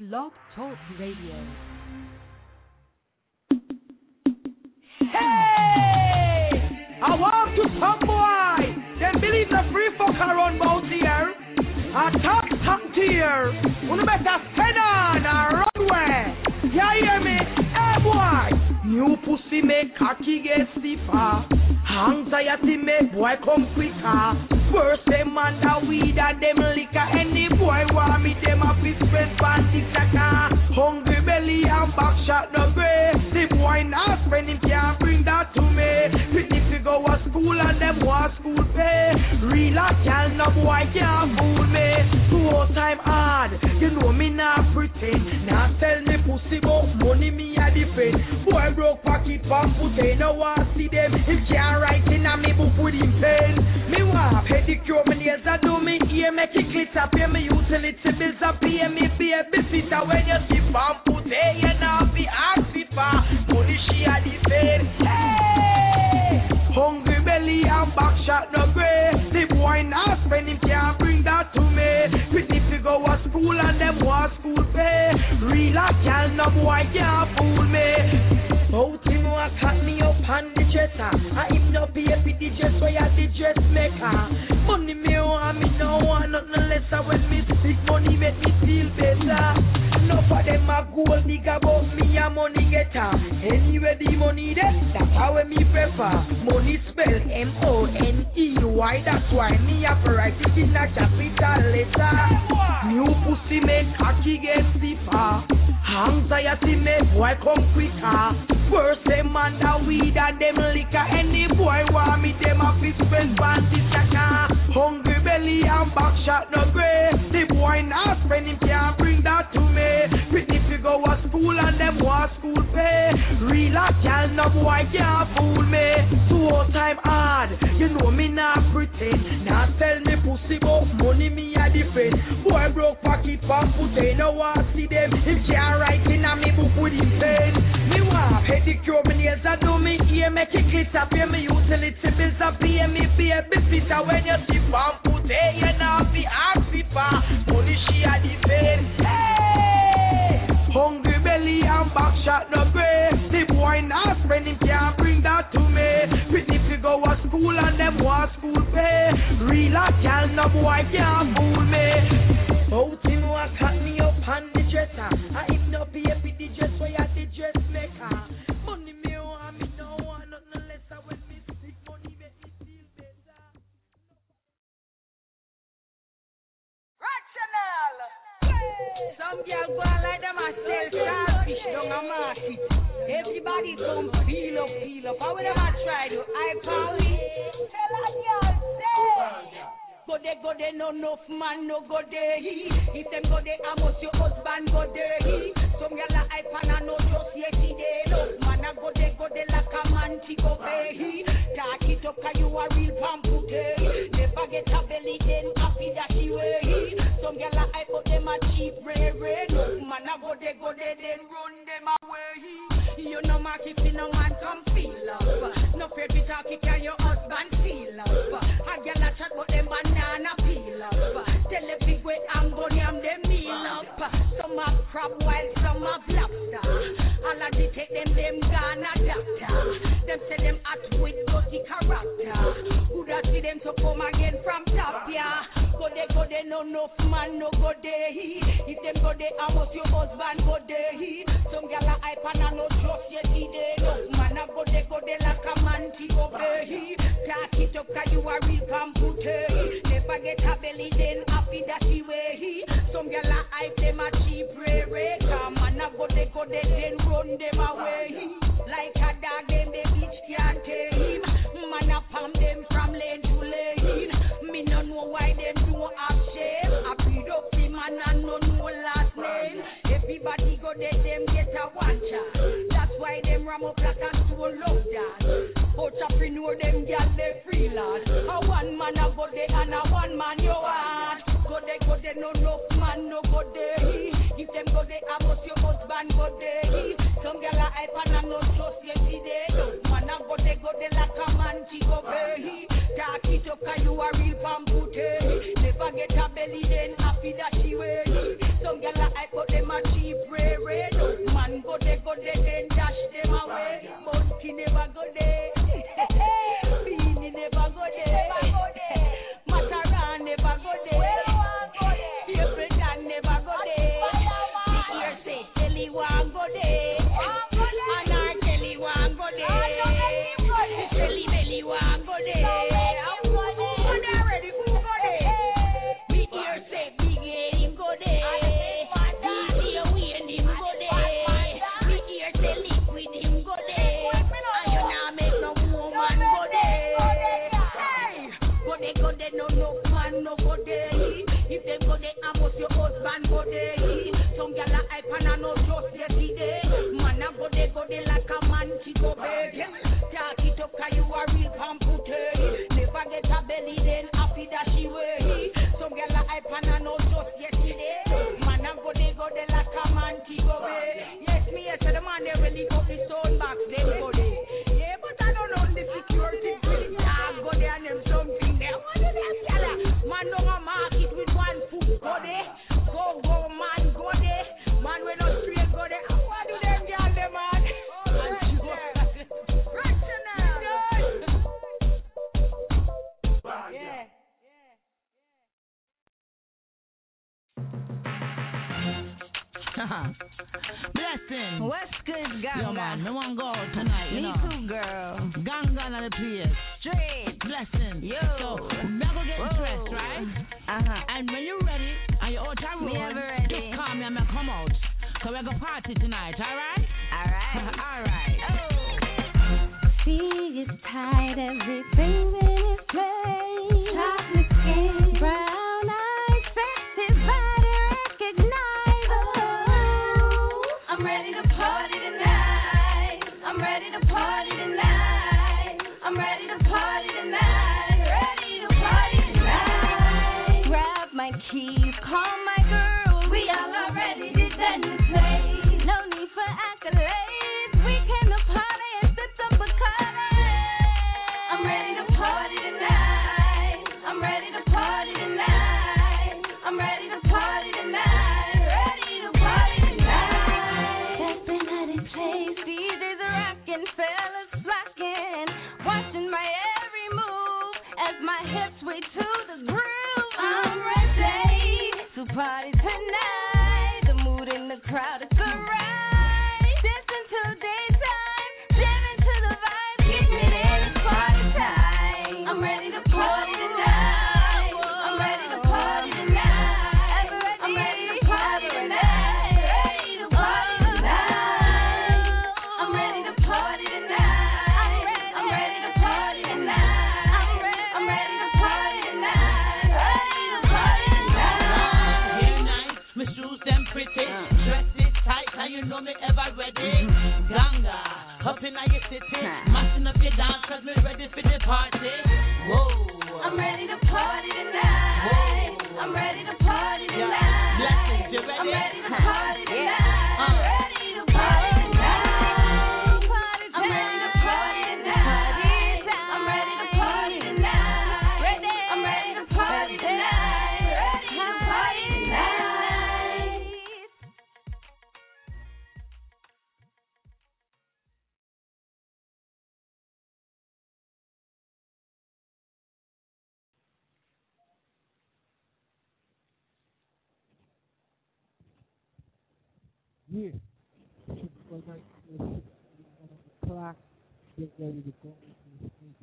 Blog Talk Radio. Hey! I walk to some boy. They believe the free fuck around bout here. I talk here. You better stand on and run away. You hear me? Hey boy. New pussy make cocky get stiffer. Anxiety make boy come quicker. First them man the weed and them liquor. Any boy want me them a fist press panty sucker. Hungry belly and back shot no grey. The boy not spend him can't bring that to me. Pretty to go to school and them want school pay. Real a gal no boy can't fool me. 2 time hard, you know me not pretend. Now tell me pussy about money me a defend. Boy broke pocket pump put they no want see them. If can't write in a me book with him pen. Me want pedicure me nails a do me ear make it glitter. Pay me utility bills a pay me baby sitter. When you see pump put hey you now be ask it for money she a defend. Hey, hungry belly and back shot no grey. The boy not spend him can't bring that to me. Pretty to go to school and them want school pay. Real a gal no boy can't fool me. Out him a cut me up on the dresser. I him no pay for the dress where you the dressmaker. Money me want me no want nothing less. When me sick money make me feel better. Enough of them a gold digger but me a money getter. Anyway the money there, that's how me prefer. Money spell M-O-N-E-Y. That's why me a write it in a capital letter. New pussy make cocky get stiffer. Anxiety make boy come quicker. First them man the weed and them liquor. Any boy want me them a fist spend panty sucker. Hungry belly and back shot no grey. The boy not spend him can't bring that to me. Pretty to go to school and them want school pay. Real a gal no boy can't fool me. 2 time hard, you know me not pretend. Now tell me pussy about money me a defend. Boy broke pocket pump put they no want see them. If can't write in a me book with him pen. Me want pedicure me nails a do me ear make it glitter. Pay me utility bills a pay me baby sitter. When you see pump put hey you now be ask it for money she a defend. Hey, hungry belly and back shot no grey. The boy not spend him can't bring that to me. Pretty to go to school and them want school pay. Real a gal no boy can't fool me. Out him a cut me up on the dresser. I him no pay for the dress where you the dressmaker. Money me want me no want nothing less. When me sick money make me feel better. Rational. Some girl go like them a sell starfish down a market. Everybody come feel up. How will them a try to I power? Tell a girl say. Go there, no enough man no go there. If them go there, I must your husband go there. Some gyal a hype and I know just yesterday. Enough man a go there like a man to go pay. Talk it up 'cause you a real pampute. Never get a belly then happy that she way. Some gyal a hype but them a cheap rare. Enough man a go there then run them away. You know mark if you no man come feel up. No fear to talk it 'cause your husband feel up. A gyal a chat but them banana peel up. Tell the big way I'm gonna yam them meal up. Some have crab while some have lobster. All of the take them Ghana doctor. Them say them at with dirty character. Who da see them to come again from top, yeah. Go there, no enough man no go there. If them go there, I must your husband go there. Some gyal a hype and I no trust yesterday. No man a go there like a man to obey. Talk it up 'cause you a real computer. Never get a belly then happy that she way. Some gyal a hype them a cheap rare. Come man a go there then run them away. Like a dog them they each can't tame. Man a palm them from lane to lane. Me no know why them don't have shame. I beat up the man and no know last name. Everybody go there them get a one chance. That's why them ram up like a soul love that. Entrepreneur them gyal they freelance. A one man Blessing. What's good, Ganga? Yo, man, no one go out tonight, Me too, girl. Ganga on the place. Straight. Blessing. Yo. So, never get stressed, right? And when you're ready and you're out on road, me ever ready. just call me and I'll come out. So we're going to party tonight, alright? Alright. Alright. Oh. See, it's tight, everything in its place. Chocolate skin, brown eyes, sexy body, recognize. Oh, I'm ready to party tonight. I'm ready to party tonight. I'm ready to party tonight. Ready to party tonight. Grab my keys, call my girls. We all are ready to dance and play. No need for accolades. We came to party and sip some Bacardi. I'm ready to party tonight. I'm ready to party tonight. I'm ready to party tonight. Ready to party tonight. Stepping at a place, DJs are rocking, fellas flocking, watching my every move as my hips sway to the groove. I'm ready to party tonight. The mood in the crowd is so right. Dancing till daytime, jamming to the vibe. Get me there, it's party time. I'm ready to party tonight. I'm ready to party tonight. I'm ready to party tonight. Ready to party tonight. I'm ready to party tonight. I'm ready to party tonight. I'm ready to party tonight. Ready to party tonight. Hair nice, my shoes them pretty. Dress it tight, and you know me ever ready. Ganga, up in your city. Mashing up your dance, cause me ready for the party. Whoa. I'm ready to party tonight. Whoa. I'm ready to party tonight. Blessings, you ready? I'm ready to party tonight. I'm ready to party tonight. I'm ready to party tonight. I'm ready to party tonight. I'm ready to party tonight. Ready to party tonight. Yeah. For night, 1 o'clock, get ready to go into the street.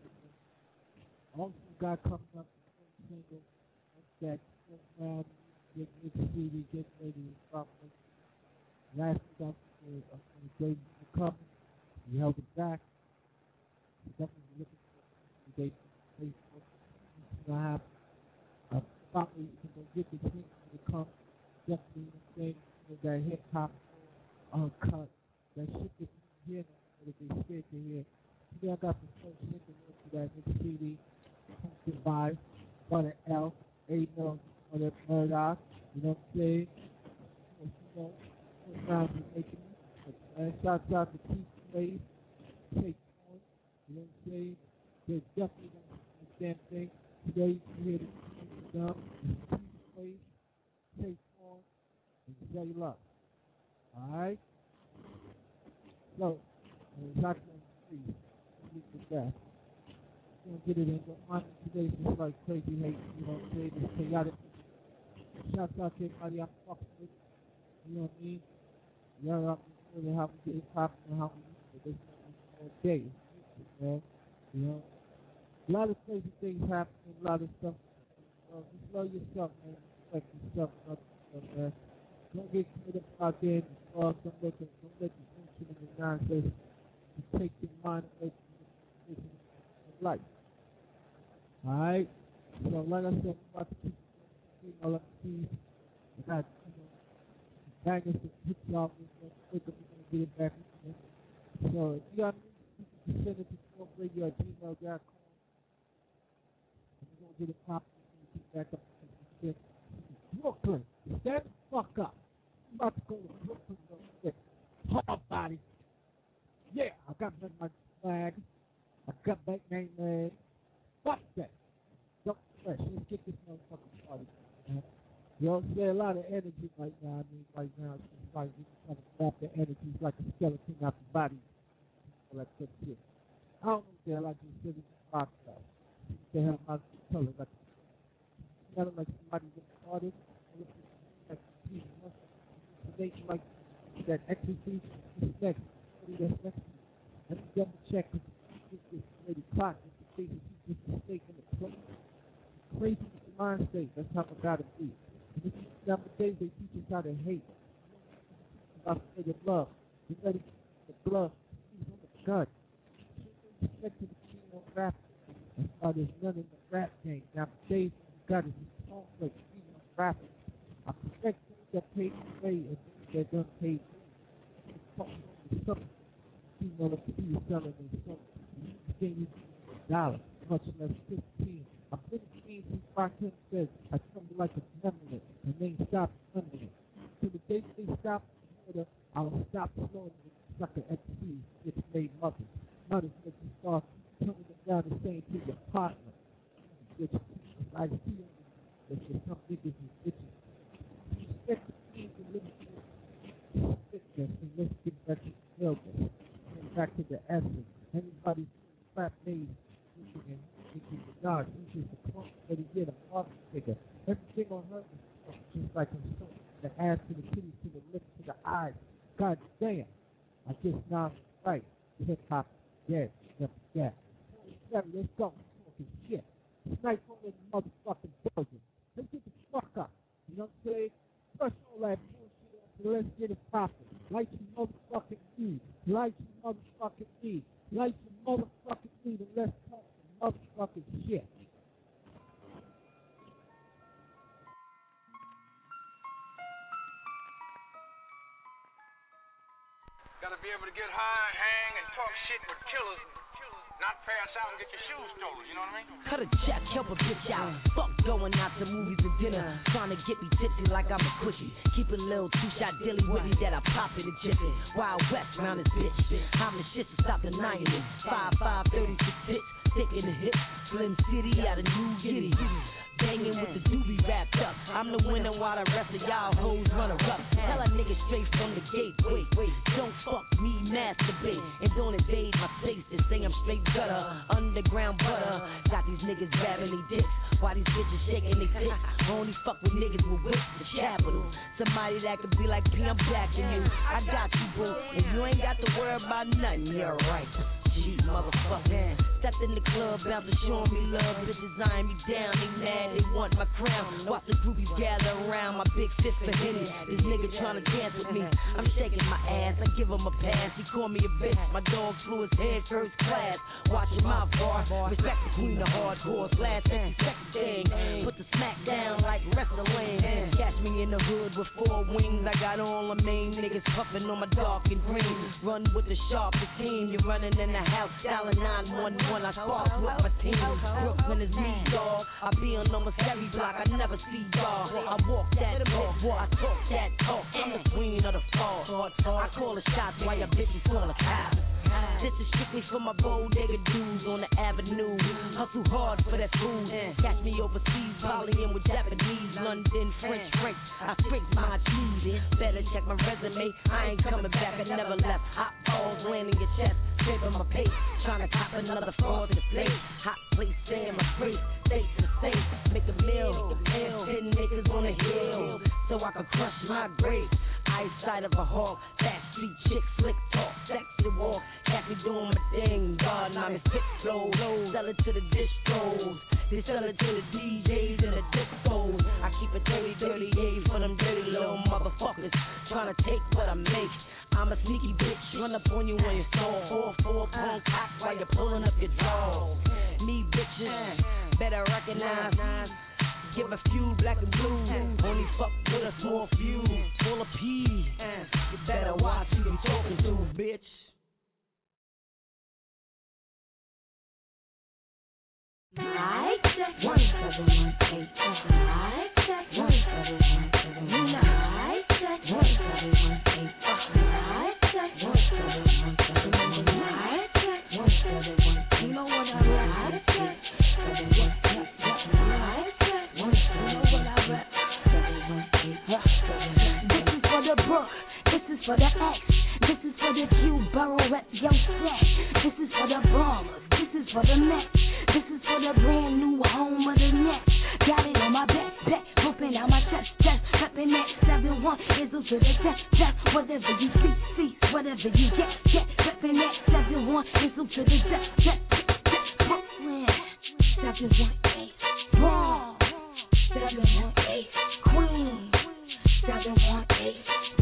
Also got coming up single that program, get CD, get ready to drop it. Last stuff on the day to come. We held it back. Definitely looking for the day Facebook. It's gonna happen. Probably you can go get the thing to come. Definitely thing with that hip hop cut. That shit that you hear that they scared to hear. Today I got the first single into that mix CD hosted by Butter L, A Mil, Butter Murdoch. You know what I'm saying? You know, sometimes we're making it. And shouts out to Keith Wade, Take On. You know what I'm saying? They're definitely gonna do the damn thing. Today you can hear the done. Keith Wade, Take On, and Say Love. Alright? So, exactly on the street. Look at that. We're gonna get it in. But mine today's just like crazy hate, you know what I'm saying? It's chaotic. Shouts out to everybody I'm fucking with. You know what I mean? Y'all up really how we get it popping and how we use it. This all day. You know? A lot of crazy things happening, a lot of stuff. Just love yourself, man. Respect yourself, love yourself, man. Don't get caught up out there in the club. Don't let the bullshit and the nonsense to take your mind away from the business of life. Alright? So like I said, I'm about to keep all up the keys. I got, bangers and hits off and we're gonna get it back. So if you got me, you can send it to talkradio@gmail.com. And we're gonna get it popping and get back up to shit. Brooklyn, stand the fuck up. I'm about to go to Brooklyn real quick. Hard body. Yeah, I got my flag. I got my name man. Fuck that. Don't stress. Let's get this motherfucking party. Man. You know, there's a lot of energy right now. I mean, right now, it's just like we trying to wrap the energy like a skeleton out the body. All that good shit. I don't know if they're like you said, it's rock stuff. They have my color, like, kind of like somebody with artists. Like, combination like that ecstasy is next. That's next. Let me double check this lady clock. Just a mistake in the plate. Crazy mind state. That's how I gotta be. And this is nowadays they teach us how to hate. About to say love. You ready for the blood? He's on the gun. Respect to the king on rap. That's why there's none in the rap game. Nowadays, you got is this conflict. He's on rapping. I respect those that paid the way and those that don't pay. Something. You know what to be selling in something. You can't use $1, much less 15. I've been king since Rakim says I tremble like a gremlin and they ain't stop trembling. To the day they stop order, I'll stop slowing the sucker at the sea. It's made mothers. Mothers make you start turning them down and saying to your partner, which I see that some niggas is bitches. Respect the kings and live fitness and let's get back to the elders. Back to the essence. Everybody's flat made and God, he's just a clone, but he did a father figure. Everything on her is just like himself. The ass to the titties to the lips to the eyes. God damn. I guess now I'm right. Hip hop, dead, never dead. Let's go. Talking shit. Snipe on this motherfucking building. Let's get the fuck up. You know what I'm saying? Brush all that bullshit up and let's get it poppin'. Light your motherfucking weed. Light your motherfucking weed. Light your motherfucking weed and let's talk some motherfucking shit. Gotta be able to get high, hang, and talk shit with killers. Not pass out and get your shoes stolen, you know what I mean? Cut a check, help a bitch out. Fuck going out to movies and dinner. Trying to get me tipsy like I'm a cushy. Keep a little two-shot dilly with me that I pop in a jiffy. Wild West round this bitch. I'm the shit to stop denying it. 5'5", 36 hits, thick in the hips. Slim City out of New City. Banging with the doobie wrapped up. I'm the winner while the rest of y'all hoes runner up. Tell a nigga straight from the gate. Wait, don't fuck me, masturbate. And don't invade my space and say I'm straight gutter. Underground butter. Got these niggas grabbing they dicks while these bitches shaking they tits. Only fuck with niggas with whips and capital. Somebody that could be like P, I'm backing you. I got you, boo. And you ain't got to worry about nothing, you're right. Cheap motherfucker. Stepped in the club, bouncers showing me love. Bitches eyeing me down, they mad, they want my crown. Watch the groupies gather around, my big fist for Henny. This nigga trying to dance with me. I'm shaking my ass, I give him a pass. He call me a bitch, my dog flew his head first class. Watching my bar, respect the queen of hardcore. Slash 50-second thing, put the smack down like wrestling. Catch me in the hood with 4 wings. I got all the main niggas puffing on my dark and green. Run with the sharpest team, you're running in the house, dialing 911. I spark with my team. Brooklyn is me, dog. I be on almost every block. I never see y'all. I walk that talk, I talk that talk. I'm the queen of the fall. I call the shots while your bitches call the cops. This is strictly for my bodega dudes on the avenue. Hustle hard for that food. Catch me overseas, volleying with Japanese, London, French. I freak my cheese. Better check my resume. I ain't coming back. I never left. Hot balls landing your chest, shaping my pace. Trying to cop another fraud to play. Hot place, stay in my face. Stay to the safe. Make a meal. 10 niggas on the hill, so I can crush my grave. Eyesight of a hawk. Backstreet chick, slick talk, sexy walk. Catch me doing my thing. God, I'm in sick flow. Sell it to the distros. They sell it to the DJs and the discos. I keep it dirty, yeah, for them dirty little motherfuckers trying to take what I make. I'm a sneaky bitch, run up on you when you're stall. 4 prong cock while you're pulling up your drawers. Me bitches, better recognize. Give a few black and blue. Only fuck with a small few. Full of pee. You better watch who you talking to, bitch. Mic check 1718. Mic check 1718. Mic check 1718. Mic check 1718. Mic check 1718. You know what I rap? Mic check 1718. Mic check 1718. You know what I rap? 1718. This is for the book. This is for the X. This is for the Q borough rep yo set. This is for the bombers. This is for the Mets. This is for the brand new home of the Nets. got it on my back, pumping out my chest, stepping that 7-1, is to the test, whatever you see, whatever you get, stepping that 7-1, is to the test, Brooklyn, 718, Bronx, 718, Queens, 718,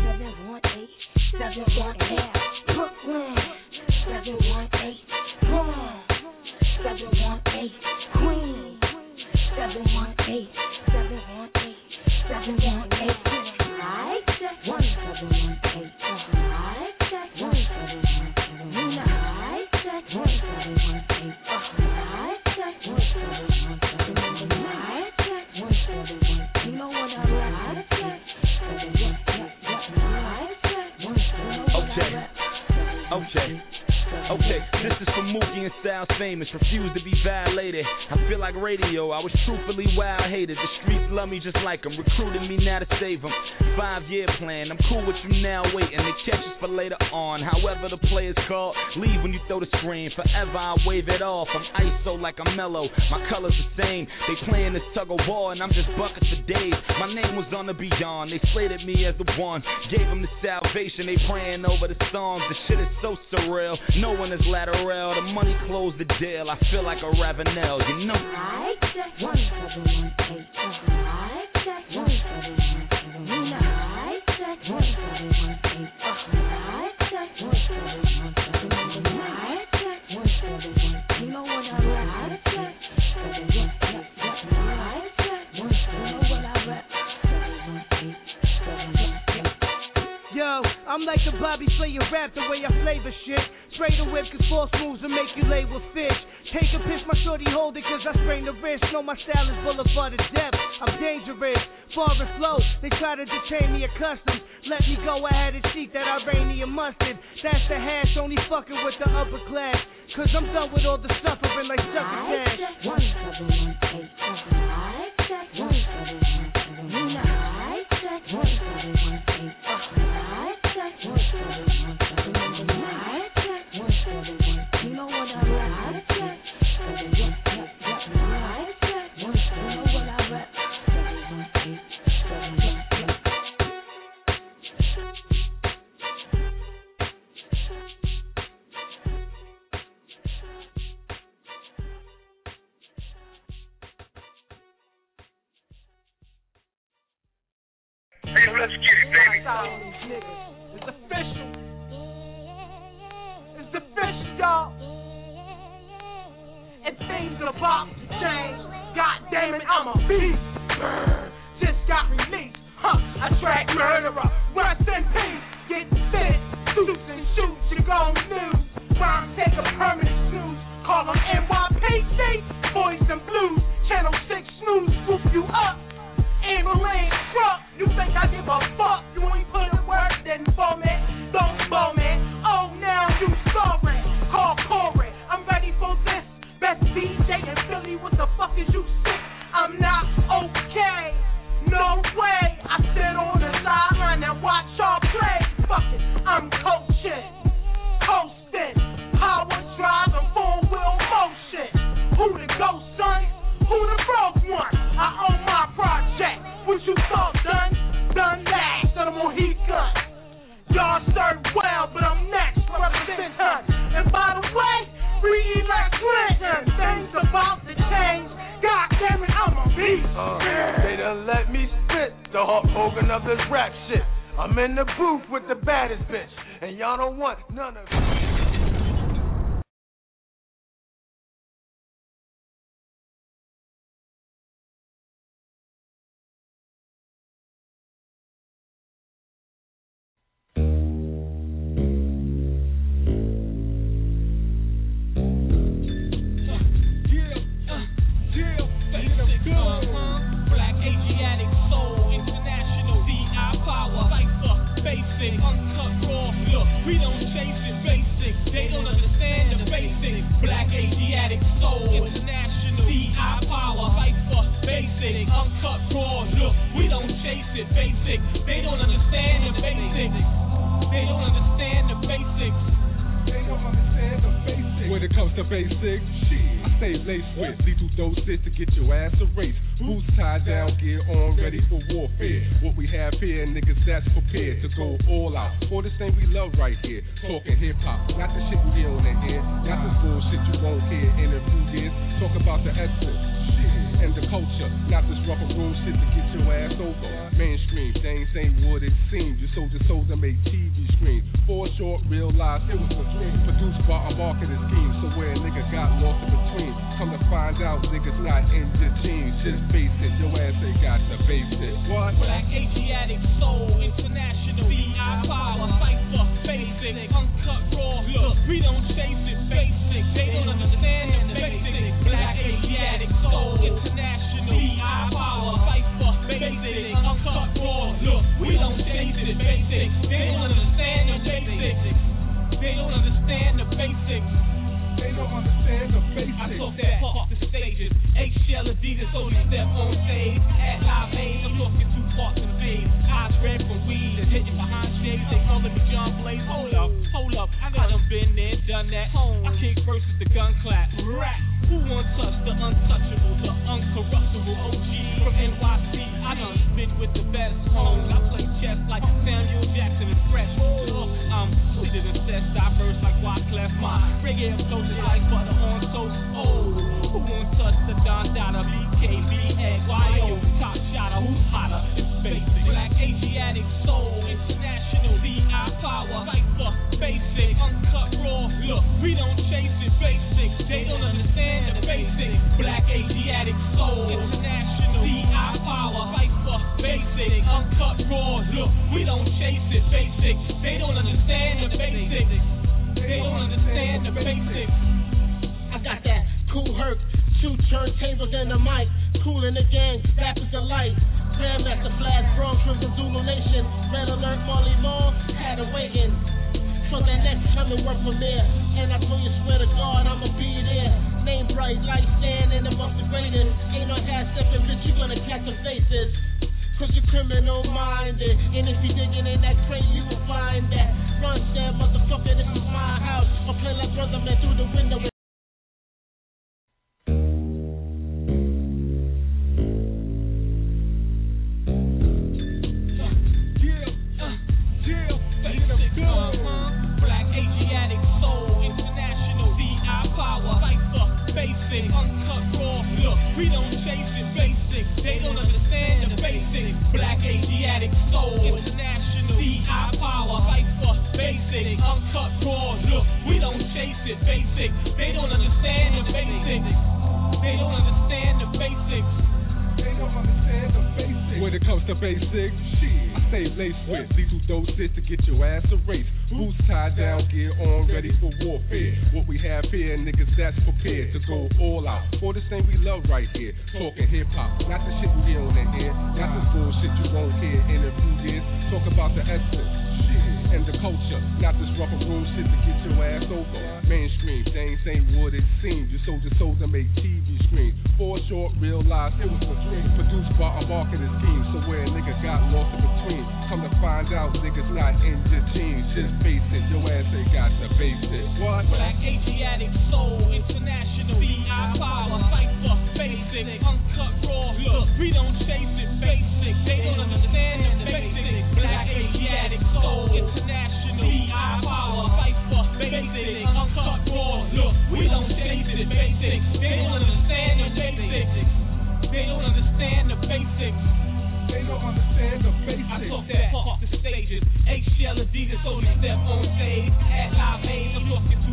718, Brooklyn, 718, Bronx, 718, Queens, 718, 718, 718, I said 1718, I said 1718, I said 1718, I said 1718, I said 1718, you know what I said? Okay, this is for Mookie and Styles Famous. Refuse to be violated. I feel like radio. I was truthfully wild hated. The streets love me just like them. Recruiting me now to save them. 5-year plan. I'm cool with you now waiting. They catch us for later on. However the play is called. Leave when you throw the screen. Forever I wave it off. I'm ISO like I'm mellow. My colors the same. They playing this tug of war and I'm just buckets for days. My name was on the beyond. They slated me as the one. Gave them the salvation. They praying over the songs. The shit is so surreal. No one is lateral. The money closed the deal. I feel like a Ravenel, you know. I said 1718. I said 1718. I said 1718. I said 1718. I said 1718. You know what I said? I said 1718. You know what I rap? Yo, I'm like a Bobby Slayer rap, the way I flavor shit. Spray the whip, cause false moves will make you lay with fish. Take a piss, my shorty hold it, cause I sprain the wrist. Know my style is boulevard of depth, I'm dangerous. Far and flow, they try to detain me accustomed. Let me go ahead and seek that Iranian mustard. That's the hash, only fucking with the upper class. Cause I'm done with all the suffering like sucker cash. I said 1718. I said 1718. I said 1718. I said 1718. You know what I rap? Hey, let's get it, baby. It's official. It's official, y'all. And things are about to change. God damn it, I'm a beast. Just got released. I track murderer. Rest in peace. Get fit. Suits and shoots. You gon' lose. Rhymes take a permanent snooze. Call them NYPC. Boys and blues. Channel 6 snooze. Swoop you up. Ambulance truck. You think I give a fuck? You ain't put in work, then for me. Don't blow me. Oh, now you sorry. Call Corey. I'm ready for this. Best DJ in Philly. What the fuck is you sick? I'm not okay. No way. I sit on the sideline and watch y'all play. Fuck it. I'm coaching. Coasting. Power driving. 4-wheel motion. Who the ghost son? Who the broke one? I own my project. What you thought done? Done that. So the Mohican. Y'all serve well, but I'm next. Represent her. And by the way, re-elect Clinton. Things about to change. God damn it, I'm a beast. They done let me spit the Hulk Hogan of this rap shit. I'm in the booth with the baddest bitch, and y'all don't want none of it. Black Asiatic Soul International, D.I. Power, Cypher, Basic, Uncut Raw. Look, we don't chase it, basic. They don't understand the basic. Black Asiatic Soul International, D.I. Power, Cypher, Basic, Uncut Raw. Look, we don't chase it, basic. They don't understand the basics. They don't understand the basics. They don't understand the basics. When it comes to basics, shit. stay laced with lethal doses to get your ass erased. Boots tied down, gear on, ready for warfare. What we have here, niggas that's prepared to go all out for this thing we love right here. Talking hip hop, not the shit you hear on the air, not this bullshit you won't hear in a few years. Talk about the essence and the culture, not this rough and room shit to get your ass over. Mainstream, things ain't what it seems. You sold your soul to make TV screens. For short, realize it was a dream. Produced by a marketing scheme, so where a nigga got lost in between. Come to find out, niggas not in the jeans. Just face it, your ass ain't got the basic. What? Black Asiatic Soul International, VI Power, Cypher, basic, uncut raw. Look, we don't chase it, basic. They don't understand the basic. Black Asiatic Soul International, VI Power, Cypher, basic, uncut raw. Look, we don't chase it, basic. They don't understand the basics. They don't understand the basics. They don't understand the basics. I took that off the stages. H-Shell Adidas, only step on stage. At Live Aid, I'm talking two parts and fade. Eyes red from weed and hitting behind shades. They call me John Blaze. Hold up. I done been there, done that. I kick versus the gun clap. Rap. Who wants touch the untouchable, the uncorruptible OG from NYC? I done spit with the best homes. I play chess like Samuel Jackson and Fresh. I'm sweeter than sex, diverse like Wyclef. My reggae approach is like butter on toast. Oh, who wants touch the Don Dada, BKB, Egg, YO, top shotter? Who's hotter? It's basic. Black Asiatic Soul International, VI Power, Cypher, basic, uncut raw. Look, we don't chase it, basic. They don't understand the basic. Black Asiatic Soul International, VI Power, Cypher, basic, uncut raw. Look, we don't chase it, basic. They don't understand the basics. They don't understand the basics. I got that cool hurt, 2 turntables and a mic. Cool in the gang, rap is the light. Grandmaster Flash, Bronx from the Zulu Nation. Red Alert, Marley Marl, had her waiting. So that next time and work from there. And I told you, swear to God, I'ma be there. Name bright, light standing above the greatest. Ain't no half stepping, bitch, you gonna catch some faces. Cause you're criminal minded. And if you digging in that crate, you will find that. Run, stand, motherfucker, this is my house. I'll play like brother man through the window. Black Asiatic Soul International, VI Power, Cypher, basic, uncut raw. Look, we don't chase it, basic. They don't understand the basics. Black Asiatic Soul International, VI Power, Cypher, basic, uncut raw. Look, we don't chase it, basic. They don't understand the basics. They don't understand the basics. They don't understand the basics. When it comes to basics, I stay laced with lethal doses to get your ass erased. Boots tied down, gear on, ready for warfare. What we have here, niggas that's prepared to go all out for this thing we love right here. Talking hip hop, not the shit you hear on the air, not this bullshit you won't hear in a few years. Talk about the essence and the culture, not this rough and room shit to get your ass over. Mainstream, things ain't what it seems. You sold your soul to make TV screens. For short, realize it was a dream. Produced by a marketing scheme, so where a nigga got lost in between. Come to find out, niggas not in the jeans. Just face it, your ass ain't got the basic. What? Black Asiatic Soul International, VI Power, Cypher, basic, uncut raw. Look, we don't chase it, basic. They don't understand the basics. Black Asiatic Soul International, VI Power, Cypher, basic, uncut raw. Look, we don't chase it, basic. They don't understand the basics. They don't understand the basics. They don't understand the basics. I took that off the stages. H-Shell Adidas, only step on stage. At Live Aid, I'm talking to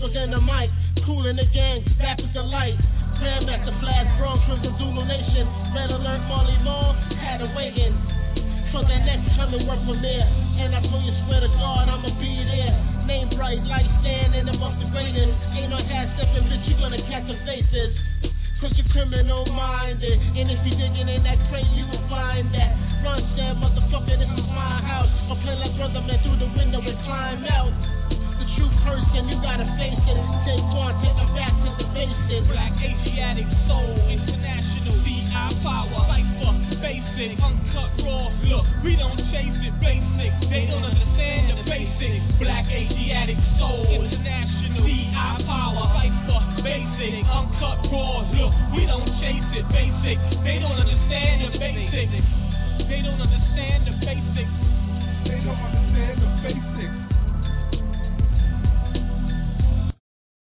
turntables and the mic. Cool in the gang, rappers delight. Grandmaster Flash, Bronx, Crimson, Zulu Nation. Red Alert, Marley Marl, had a wagon. So that next time to work from there. And I fully swear to God, I'ma be there. Name bright, light standing amongst the greatest. Ain't no half stepping, bitch, you gonna catch some faces. Cause you're criminal minded. And if you digging in that crate, you will find that. Run, said, motherfucker, this is my house. I'll play like brother man through the window and climb out. The truth hurts and you gotta face it.